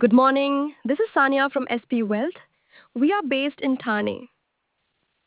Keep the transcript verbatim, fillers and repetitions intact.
Good morning. This is Sanya from S P Wealth. We are based in Thane.